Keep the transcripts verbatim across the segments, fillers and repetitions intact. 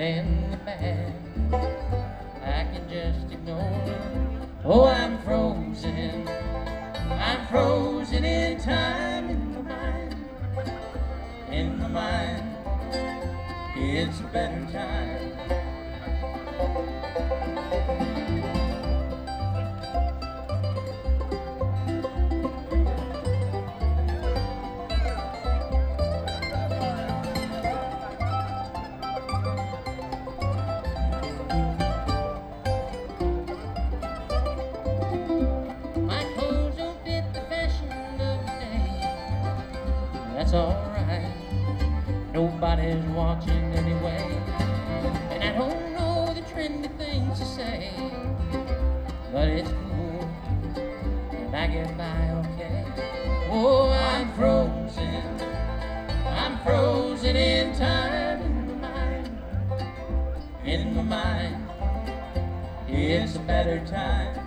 and the bad. I can just ignore it. Oh, I'm frozen. I'm frozen in time in my mind. In my mind, it's a better time. That's alright, nobody's watching anyway. And I don't know the trendy things to say, but it's cool, and I get by okay. Oh, I'm frozen, I'm frozen in time in my mind. In my mind, it's a better time.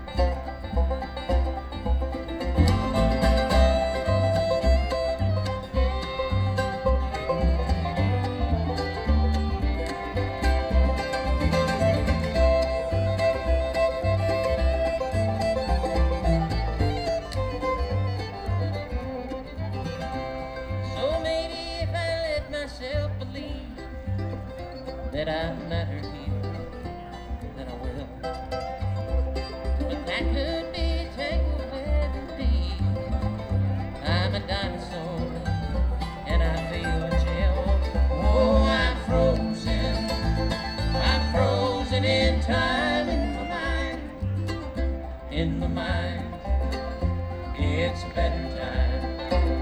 That I matter here, that I will. But that could be taken away with me. I'm a dinosaur, and I feel a chill. Oh, I'm frozen, I'm frozen in time in my mind. In my mind, it's a better time.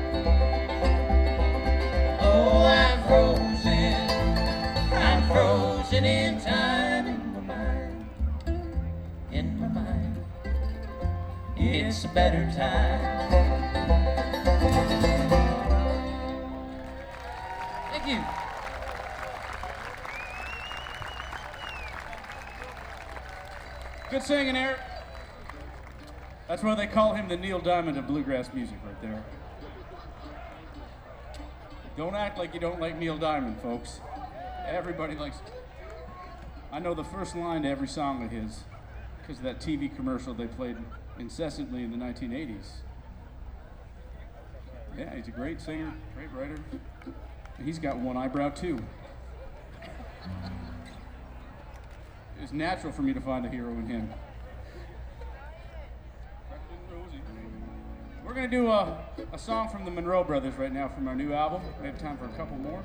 Oh, I'm frozen, frozen in time in my mind. In my mind, it's a better time. Thank you. Good singing, Eric. That's why they call him the Neil Diamond of bluegrass music right there. Don't act like you don't like Neil Diamond, folks. Everybody likes it. I know the first line to every song of his because of that T V commercial they played incessantly in the nineteen eighties. Yeah, he's a great singer, great writer. He's got one eyebrow too. It was natural for me to find a hero in him. We're gonna do a, a song from the Monroe Brothers right now from our new album. We have time for a couple more.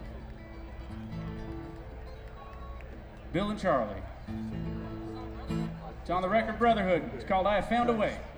Bill and Charlie. It's on the record Brotherhood. It's called I Have Found a Way.